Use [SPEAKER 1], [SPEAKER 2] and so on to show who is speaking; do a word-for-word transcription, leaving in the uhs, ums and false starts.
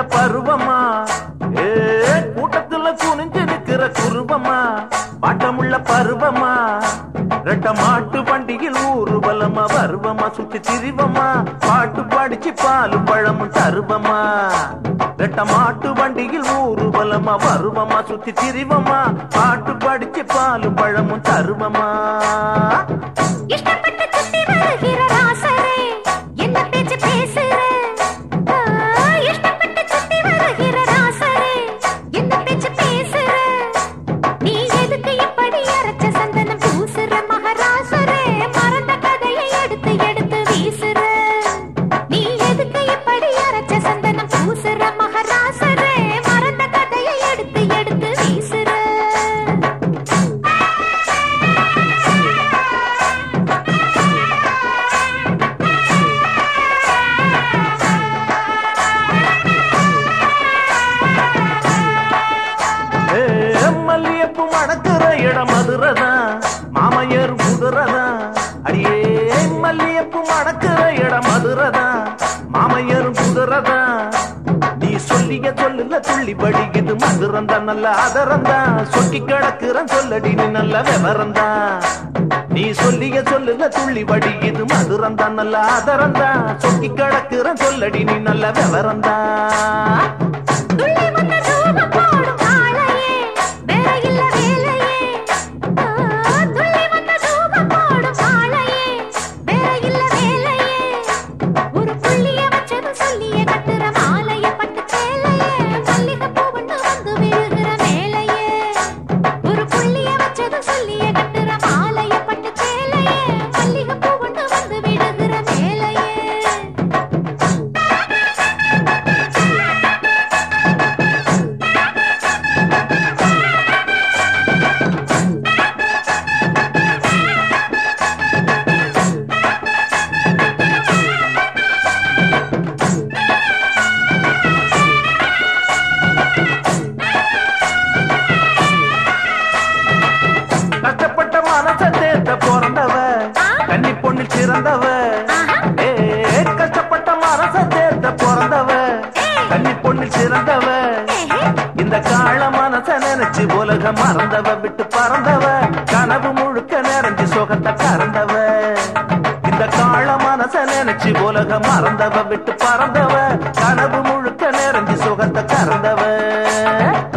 [SPEAKER 1] பருவமா ஏ கூட்டத்துல குனிஞ்சு நிக்கிற குருவமா பாட்டமுள்ள பருவமா ரெட்ட மாட்டு வண்டியில் ஊர்வலமா வருவமா சுத்தி திரிவமா பாட்டு படிச்சு பாலு பழமும் தருவமா ரெட்ட மாட்டு வண்டியில் ஊர்வலமா வருவமா சுத்தி திரிவமா பாட்டு படிச்சு பாலு பழமும் தருவமா
[SPEAKER 2] இஷ்டப்பட்டு சுத்தி வருகிற ராசரே என்ன பேச்சு பேசுற இஷ்டப்பட்டு சுத்தி வருகிற ராசரே என்ன பேச்சு பேசுற நீ எதுக்கு இப்படி அரைச்ச சந்தனம் பூசுற மகாராசரே மறந்த கதையை எடுத்து எடுத்து வீசுற நீ எதுக்கு இப்படி அரைச்ச சந்தனம் பூசுற மகாராசரே மறந்த கதையை எடுத்து எடுத்து வீசுற
[SPEAKER 1] மல்லியப்பு மணக்கிற இடம் மதுரதான் மாமையர் குதிரதான் அடியே மல்லியப்பு மணக்கிற இடம் மதுரதான் மாமையர் குதிரதான் நீ சொல்லிய சொல்லுல துள்ளி படிக்குது மதுரந்தான் நல்ல ஆதரந்தான் சொக்கி கிடக்குறன் சொல்லடி நீ நல்ல விவரந்தான் நீ சொல்லிய சொல்லுல துள்ளி படிக்குது மதுரந்தான் நல்ல ஆதரந்தான் சொக்கி கிடக்குறன் சொல்லடி நீ நல்ல விவரந்தான் பிறந்தவ கன்னி பொண்ணில் சிறந்தவ ஏ கஷ்டப்பட்ட மனச தேர்ந்த பிறந்தவ கன்னி பொண்ணில் சிறந்தவ இந்த கால மனச நினைச்சு உலக மறந்தவ விட்டு பறந்தவ கனவு முழுக்க நிறைஞ்சு சுகத்தை கறந்தவ இந்த கால மனச நினைச்சு உலக மறந்தவ விட்டு பறந்தவ கனவு முழுக்க நிறைஞ்சு சுகத்தை கறந்தவ